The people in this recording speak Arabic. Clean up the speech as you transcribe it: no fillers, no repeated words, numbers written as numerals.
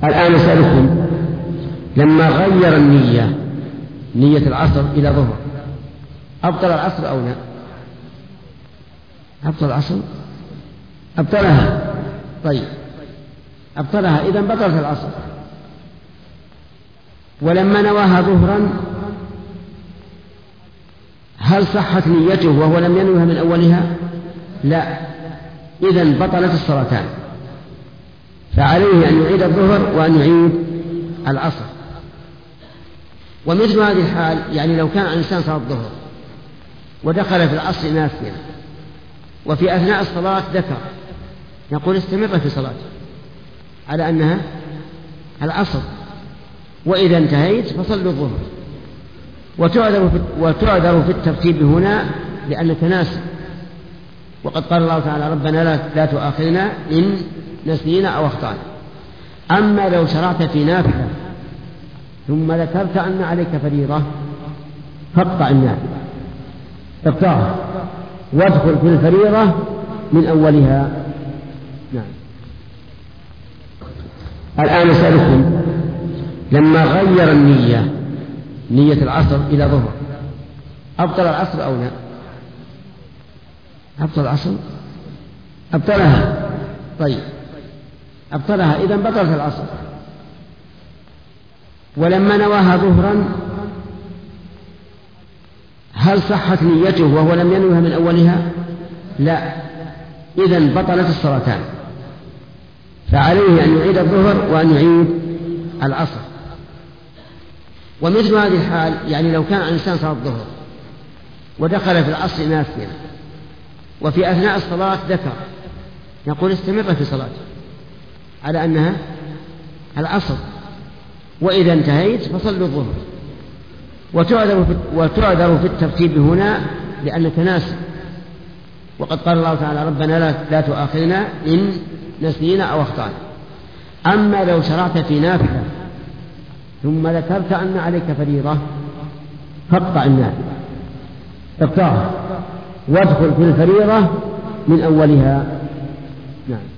الآن أسألكم، لما غير نية العصر إلى ظهر أبطل العصر أو لا؟ أبطل العصر؟ أبطلها. طيب أبطلها، إذن بطلت العصر. ولما نواها ظهرا هل صحت نيته وهو لم ينوها من أولها؟ لا، إذن بطلت الصلاتان، فعليه أن يعيد الظهر وأن يعيد العصر. ومثل هذه الحال يعني لو كان الإنسان صلى الظهر ودخل في العصر ناسيا وفي أثناء الصلاة ذكر، نقول استمر في صلاته على أنها العصر، وإذا انتهيت فصلوا الظهر. وتعذر في الترتيب هنا لأنك ناسي، وقد قال الله تعالى ربنا لا تؤاخذنا إن نسينا أو أخطأنا. أما لو شرعت في نافلة ثم ذكرت أن عليك فريضة فاقطع النافلة، اقطعها وادخل في الفريضة من أولها. نعم. الآن أسألكم، لما غير نية العصر إلى ظهر أبطل العصر أو لا؟ أبطل العصر؟ أبطلها. طيب أبطلها، إذن بطلت العصر. ولما نواها ظهرا هل صحت نيته وهو لم ينوها من أولها؟ لا، إذن بطلت الصلاتان، فعليه أن يعيد الظهر وأن يعيد العصر. ومثل هذه الحال يعني لو كان الإنسان صلى الظهر ودخل في العصر ناسيا وفي أثناء الصلاة ذكر، نقول استمر في صلاته على أنها العصر، وإذا انتهيت فصلوا الظهر. وتعذر في الترتيب هنا لأنك ناسي، وقد قال الله تعالى ربنا لا تؤاخذنا إن نسينا أو أخطأنا. أما لو شرعت في نافلة ثم ذكرت أن عليك فريضة فاقطع النافلة، اقطعها وادخل في الفريضة من أولها. نعم.